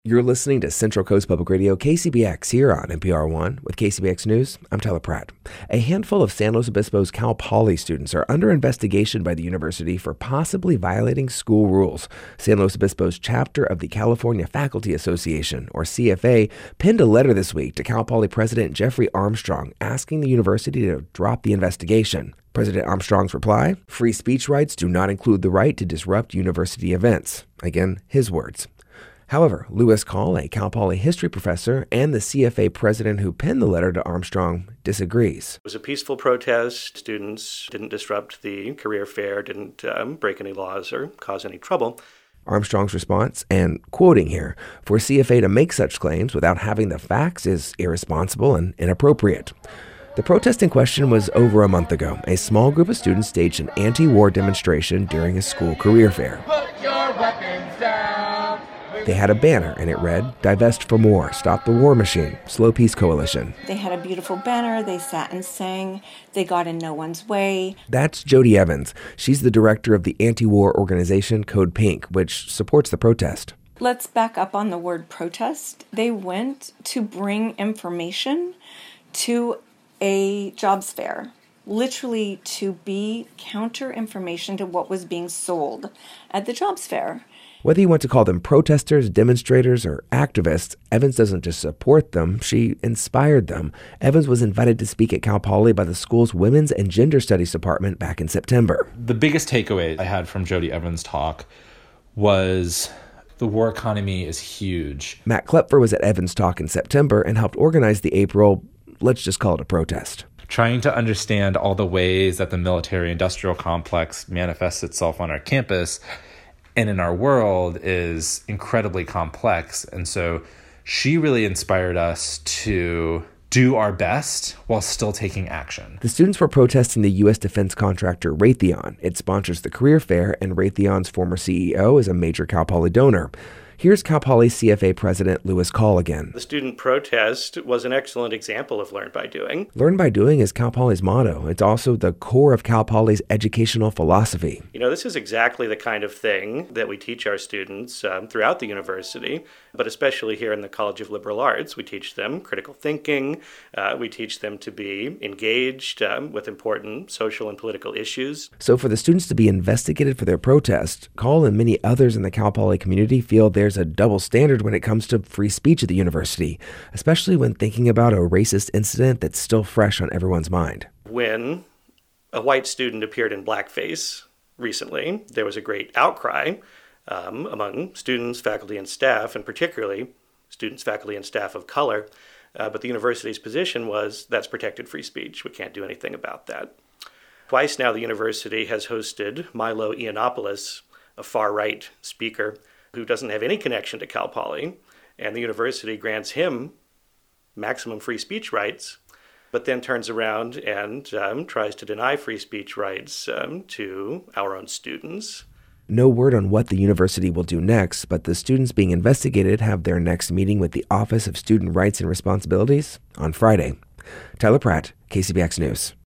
You're listening to Central Coast Public Radio, KCBX, here on NPR One. With KCBX News, I'm Tyler Pratt. A handful of San Luis Obispo's Cal Poly students are under investigation by the university for possibly violating school rules. San Luis Obispo's chapter of the California Faculty Association, or CFA, penned a letter this week to Cal Poly President Jeffrey Armstrong asking the university to drop the investigation. President Armstrong's reply: free speech rights do not include the right to disrupt university events. Again, his words. However, Louis Call, a Cal Poly history professor and the CFA president who penned the letter to Armstrong, disagrees. It was a peaceful protest. Students didn't disrupt the career fair, didn't break any laws or cause any trouble. Armstrong's response, and quoting here, for CFA to make such claims without having the facts is irresponsible and inappropriate. The protest in question was over a month ago. A small group of students staged an anti-war demonstration during a school career fair. Put your weapons down. They had a banner, and it read, "Divest from War, Stop the War Machine, Slow Peace Coalition." They had a beautiful banner. They sat and sang. They got in no one's way. That's Jody Evans. She's the director of the anti-war organization Code Pink, which supports the protest. Let's back up on the word protest. They went to bring information to a jobs fair, literally to be counter information to what was being sold at the jobs fair. Whether you want to call them protesters, demonstrators, or activists, Evans doesn't just support them, she inspired them. Evans was invited to speak at Cal Poly by the school's Women's and Gender Studies Department back in September. The biggest takeaway I had from Jody Evans' talk was the war economy is huge. Matt Klepfer was at Evans' talk in September and helped organize the April, let's just call it a protest. Trying to understand all the ways that the military-industrial complex manifests itself on our campus and in our world is incredibly complex. And so she really inspired us to do our best while still taking action. The students were protesting the U.S. defense contractor Raytheon. It sponsors the career fair, and Raytheon's former CEO is a major Cal Poly donor. Here's Cal Poly CFA President Louis Call again. The student protest was an excellent example of learn by doing. Learn by doing is Cal Poly's motto. It's also the core of Cal Poly's educational philosophy. You know, this is exactly the kind of thing that we teach our students throughout the university, but especially here in the College of Liberal Arts. We teach them critical thinking. We teach them to be engaged with important social and political issues. So for the students to be investigated for their protest, Call and many others in the Cal Poly community feel there's a double standard when it comes to free speech at the university, especially when thinking about a racist incident that's still fresh on everyone's mind. When a white student appeared in blackface recently, there was a great outcry among students, faculty, and staff, and particularly students, faculty, and staff of color. But the university's position was that's protected free speech. We can't do anything about that. Twice now, the university has hosted Milo Yiannopoulos, a far-right speaker who doesn't have any connection to Cal Poly, and the university grants him maximum free speech rights, but then turns around and tries to deny free speech rights to our own students. No word on what the university will do next, but the students being investigated have their next meeting with the Office of Student Rights and Responsibilities on Friday. Tyler Pratt, KCBX News.